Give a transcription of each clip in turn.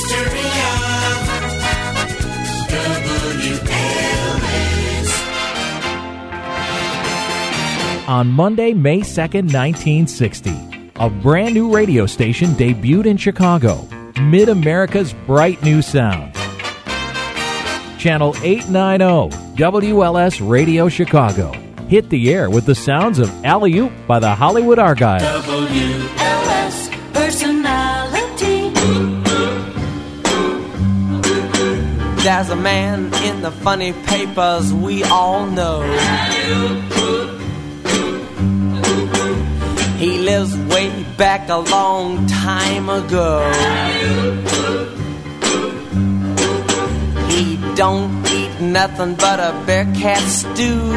history of WLS. On Monday, May 2nd, 1960, a brand new radio station debuted in Chicago, Mid-America's bright new sound. Channel 890, WLS Radio Chicago, hit the air with the sounds of Alley-Oop by the Hollywood Argyles. WLS personality. There's a man in the funny papers we all know. He lives way back a long time ago. He don't eat nothing but a bear cat stew.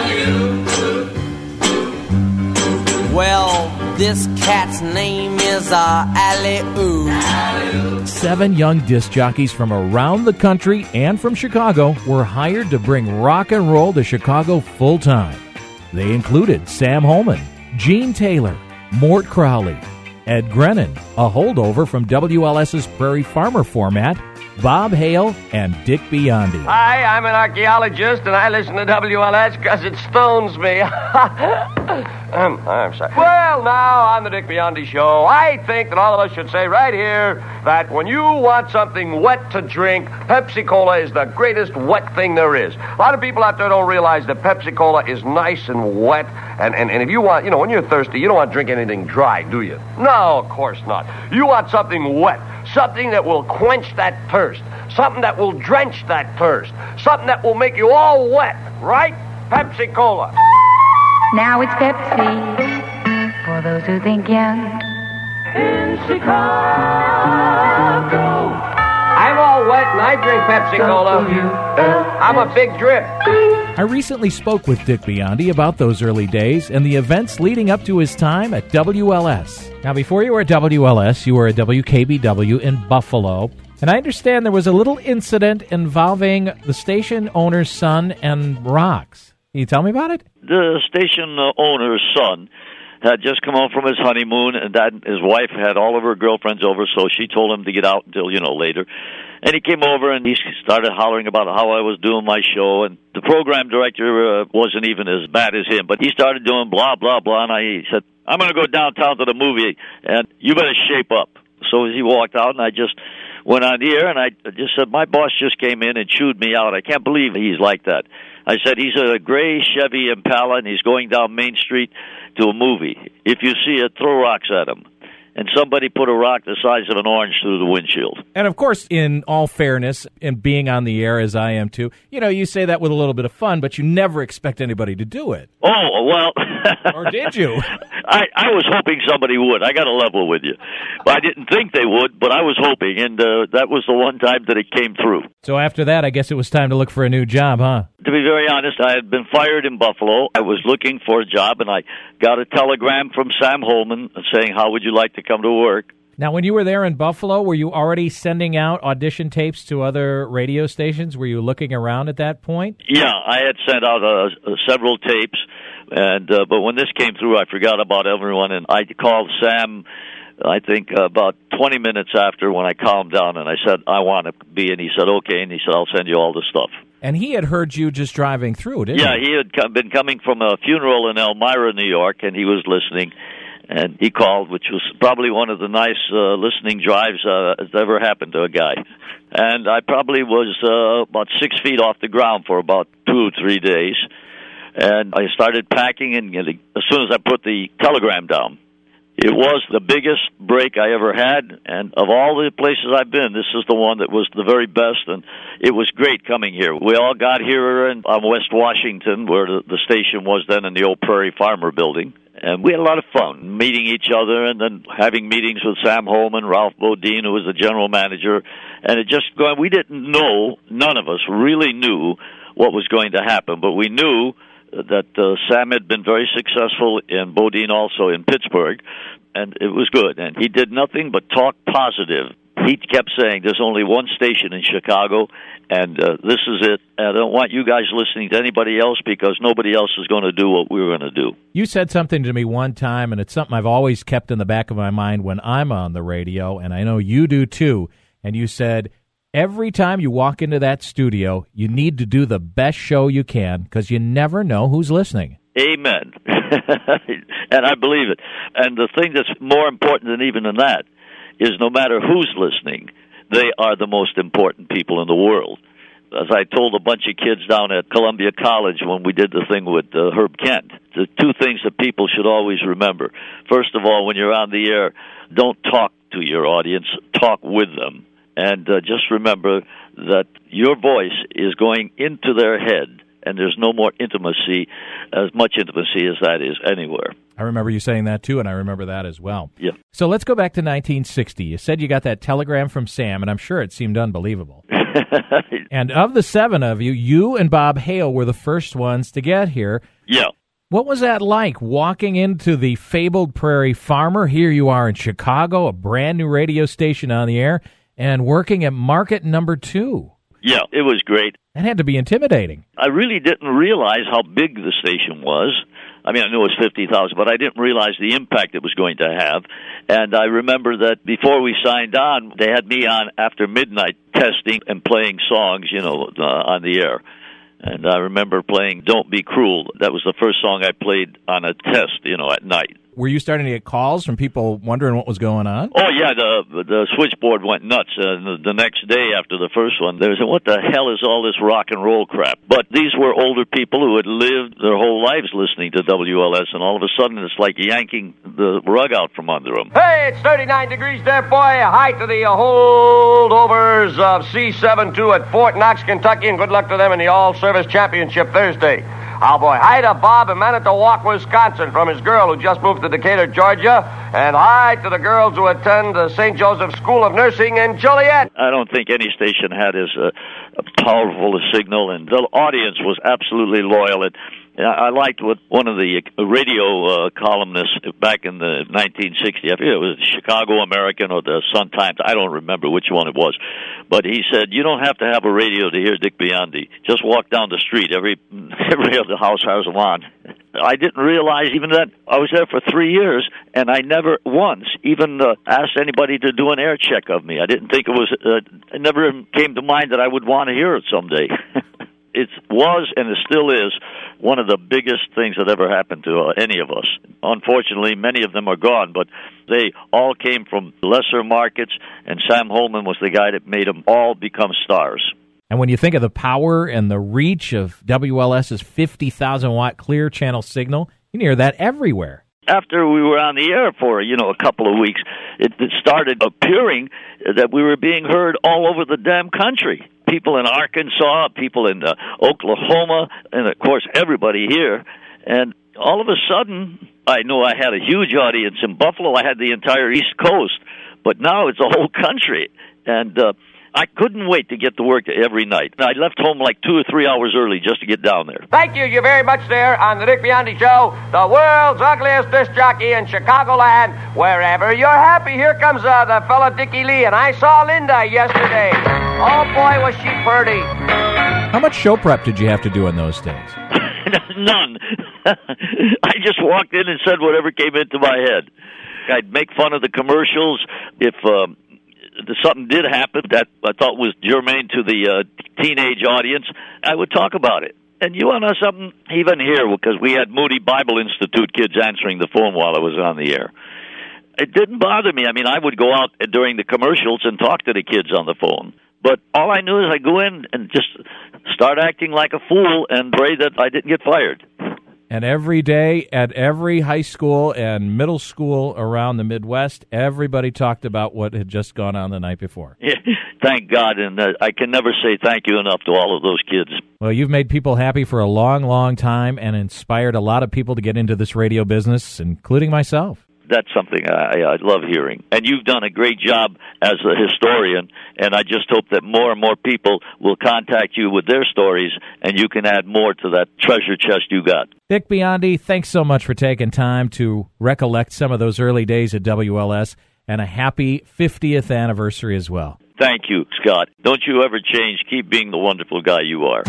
Well, this cat's name is Alley-Oop. 7 young disc jockeys from around the country and from Chicago were hired to bring rock and roll to Chicago full time. They included Sam Holman, Gene Taylor, Mort Crowley, Ed Grennan, a holdover from WLS's Prairie Farmer format, Bob Hale, and Dick Biondi. Hi, I'm an archaeologist, and I listen to WLS because it stones me. I'm sorry. Well, now, on the Dick Biondi Show, I think that all of us should say right here that when you want something wet to drink, Pepsi-Cola is the greatest wet thing there is. A lot of people out there don't realize that Pepsi-Cola is nice and wet, and if you want, when you're thirsty, you don't want to drink anything dry, do you? No, of course not. You want something wet. Something that will quench that thirst. Something that will drench that thirst. Something that will make you all wet, right? Pepsi-Cola. Now it's Pepsi for those who think young. In Chicago. I'm all wet and I drink Pepsi-Cola. I'm a big drip. I recently spoke with Dick Biondi about those early days and the events leading up to his time at WLS. Now, before you were at WLS, you were at WKBW in Buffalo. And I understand there was a little incident involving the station owner's son and rocks. Can you tell me about it? The station owner's son had just come home from his honeymoon, and his wife had all of her girlfriends over, so she told him to get out until, later. And he came over, and he started hollering about how I was doing my show, and the program director wasn't even as bad as him, but he started doing blah, blah, blah, and he said, I'm going to go downtown to the movie, and you better shape up. So he walked out, and I just went on the air, and I just said, my boss just came in and chewed me out. I can't believe he's like that. I said, he's a gray Chevy Impala, and he's going down Main Street to a movie. If you see it, throw rocks at him. And somebody put a rock the size of an orange through the windshield. And, of course, in all fairness, and being on the air as I am too, you say that with a little bit of fun, but you never expect anybody to do it. Oh, well. Or did you? I was hoping somebody would. I got to level with you. But I didn't think they would, but I was hoping, and that was the one time that it came through. So after that, I guess it was time to look for a new job, huh? To be very honest, I had been fired in Buffalo. I was looking for a job, and I got a telegram from Sam Holman saying, how would you like to come to work? Now, when you were there in Buffalo, were you already sending out audition tapes to other radio stations? Were you looking around at that point? Yeah, I had sent out several tapes, and but when this came through, I forgot about everyone, and I called Sam, I think, about 20 minutes after when I calmed down, and I said, I want to be, and he said, okay, and he said, I'll send you all the stuff. And he had heard you just driving through, didn't he? Yeah, he had been coming from a funeral in Elmira, New York, and he was listening. And he called, which was probably one of the nice listening drives that's ever happened to a guy. And I probably was about 6 feet off the ground for about 2 or 3 days. And I started packing, and as soon as I put the telegram down, it was the biggest break I ever had. And of all the places I've been, this is the one that was the very best. And it was great coming here. We all got here on West Washington, where the station was then in the old Prairie Farmer building. And we had a lot of fun meeting each other and then having meetings with Sam Holman, Ralph Bodine, who was the general manager. And it just going, we didn't know, none of us really knew what was going to happen, but we knew that Sam had been very successful in Bodine also in Pittsburgh, and it was good. And he did nothing but talk positive. He kept saying there's only one station in Chicago, and this is it. I don't want you guys listening to anybody else because nobody else is going to do what we're going to do. You said something to me one time, and it's something I've always kept in the back of my mind when I'm on the radio, and I know you do too, and you said, every time you walk into that studio, you need to do the best show you can because you never know who's listening. Amen. And I believe it. And the thing that's more important than even than that is no matter who's listening, they are the most important people in the world. As I told a bunch of kids down at Columbia College when we did the thing with Herb Kent, the two things that people should always remember. First of all, when you're on the air, don't talk to your audience, talk with them. And just remember that your voice is going into their head, and there's no more intimacy, as much intimacy as that is anywhere. I remember you saying that, too, and I remember that as well. Yeah. So let's go back to 1960. You said you got that telegram from Sam, and I'm sure it seemed unbelievable. And of the seven of you, you and Bob Hale were the first ones to get here. Yeah. What was that like, walking into the fabled Prairie Farmer? Here you are in Chicago, a brand new radio station on the air, and working at Market Number 2. Yeah, it was great. That had to be intimidating. I really didn't realize how big the station was. I mean, I knew it was 50,000, but I didn't realize the impact it was going to have. And I remember that before we signed on, they had me on after midnight testing and playing songs, on the air. And I remember playing Don't Be Cruel. That was the first song I played on a test, at night. Were you starting to get calls from people wondering what was going on? Oh, yeah, the switchboard went nuts. The next day after the first one, they said, what the hell is all this rock and roll crap? But these were older people who had lived their whole lives listening to WLS, and all of a sudden it's like yanking the rug out from under them. Hey, it's 39 degrees there, boy. Hi to the holdovers of C-72 at Fort Knox, Kentucky, and good luck to them in the All-Service Championship Thursday. Oh, boy. Hi to Bob in Manitowoc, Wisconsin, from his girl who just moved to Decatur, Georgia. And hi to the girls who attend the St. Joseph School of Nursing in Joliet. I don't think any station had as powerful a signal, and the audience was absolutely loyal. I liked what one of the radio columnists back in the 1960s, I forget it was Chicago American or the Sun-Times, I don't remember which one it was, but he said, you don't have to have a radio to hear Dick Biondi. Just walk down the street. Every other house has one on. I didn't realize even that I was there for 3 years, and I never once even asked anybody to do an air check of me. I didn't think it never came to mind that I would want to hear it someday. It was and it still is one of the biggest things that ever happened to any of us. Unfortunately, many of them are gone, but they all came from lesser markets, and Sam Holman was the guy that made them all become stars. And when you think of the power and the reach of WLS's 50,000-watt clear channel signal, you can hear that everywhere. After we were on the air for, a couple of weeks, it started appearing that we were being heard all over the damn country. People in Arkansas, people in Oklahoma, and, of course, everybody here. And all of a sudden, I knew I had a huge audience in Buffalo. I had the entire East Coast. But now it's the whole country. And I couldn't wait to get to work every night. I left home like 2 or 3 hours early just to get down there. Thank you very much there on the Dick Biondi Show, the world's ugliest disc jockey in Chicagoland. Wherever you're happy, here comes the fella Dickie Lee, and I saw Linda yesterday. Oh, boy, was she pretty. How much show prep did you have to do in those days? None. I just walked in and said whatever came into my head. I'd make fun of the commercials if something did happen that I thought was germane to the teenage audience. I would talk about it. And you want to know something? Even here, because we had Moody Bible Institute kids answering the phone while I was on the air. It didn't bother me. I mean, I would go out during the commercials and talk to the kids on the phone. But all I knew is I'd go in and just start acting like a fool and pray that I didn't get fired. And every day at every high school and middle school around the Midwest, everybody talked about what had just gone on the night before. Yeah, thank God, and I can never say thank you enough to all of those kids. Well, you've made people happy for a long, long time and inspired a lot of people to get into this radio business, including myself. That's something I love hearing. And you've done a great job as a historian, and I just hope that more and more people will contact you with their stories, and you can add more to that treasure chest you got. Dick Biondi, thanks so much for taking time to recollect some of those early days at WLS, and a happy 50th anniversary as well. Thank you, Scott. Don't you ever change. Keep being the wonderful guy you are.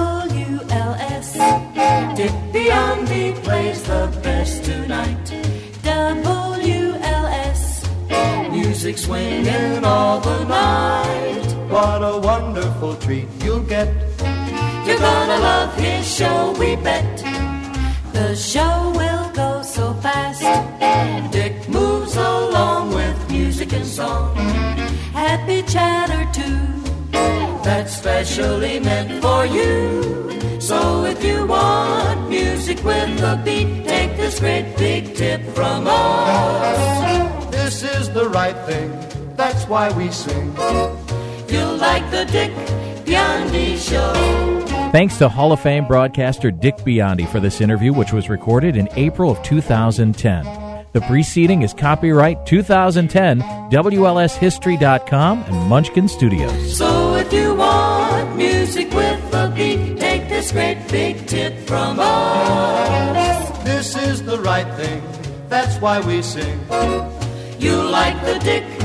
WLS, Dick Biondi plays the best tonight. WLS, music music swinging all the night. What a wonderful treat you'll get. You're gonna love his show, we bet. The show will go so fast. Dick moves along with music and song. Happy chatter too, that's specially meant for you. So if you want music with a beat, take this great big tip from us. This is the right thing, that's why we sing. You'll like the Dick Biondi Show. Thanks to Hall of Fame broadcaster Dick Biondi for this interview, which was recorded in April of 2010. The preceding is copyright 2010, WLShistory.com and Munchkin Studios. So if you want music with a beat, take this great big tip from us. This is the right thing, that's why we sing. You like the Dick